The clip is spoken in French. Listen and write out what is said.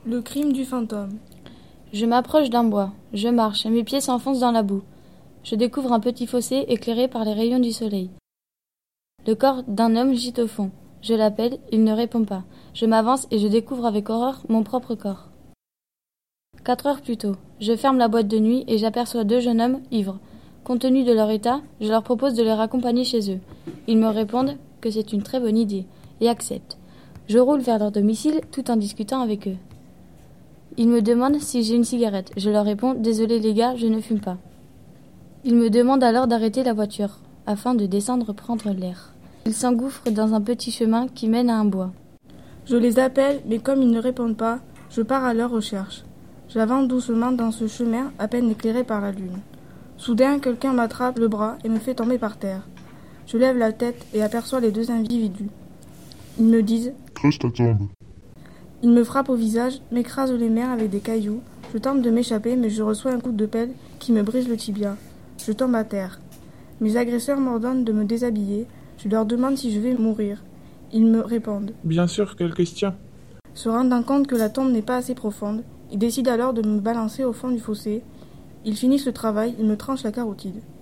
Le crime du fantôme. Je m'approche d'un bois. Je marche et mes pieds s'enfoncent dans la boue. Je découvre un petit fossé éclairé par les rayons du soleil. Le corps d'un homme gît au fond. Je l'appelle, il ne répond pas. Je m'avance et je découvre avec horreur mon propre corps. 4 heures plus tôt, je ferme la boîte de nuit et j'aperçois 2 jeunes hommes ivres. Compte tenu de leur état, je leur propose de les raccompagner chez eux. Ils me répondent que c'est une très bonne idée et acceptent. Je roule vers leur domicile tout en discutant avec eux. Ils me demandent si j'ai une cigarette. Je leur réponds « Désolé les gars, je ne fume pas ». Ils me demandent alors d'arrêter la voiture, afin de descendre prendre l'air. Ils s'engouffrent dans un petit chemin qui mène à un bois. Je les appelle, mais comme ils ne répondent pas, je pars à leur recherche. J'avance doucement dans ce chemin, à peine éclairé par la lune. Soudain, quelqu'un m'attrape le bras et me fait tomber par terre. Je lève la tête et aperçois les 2 individus. Ils me disent « Creuse ta tombe ». Ils me frappent au visage, m'écrasent les mains avec des cailloux. Je tente de m'échapper, mais je reçois un coup de pelle qui me brise le tibia. Je tombe à terre. Mes agresseurs m'ordonnent de me déshabiller. Je leur demande si je vais mourir. Ils me répondent « Bien sûr, quelle question ?» Se rendant compte que la tombe n'est pas assez profonde, ils décident alors de me balancer au fond du fossé. Ils finissent le travail, ils me tranchent la carotide.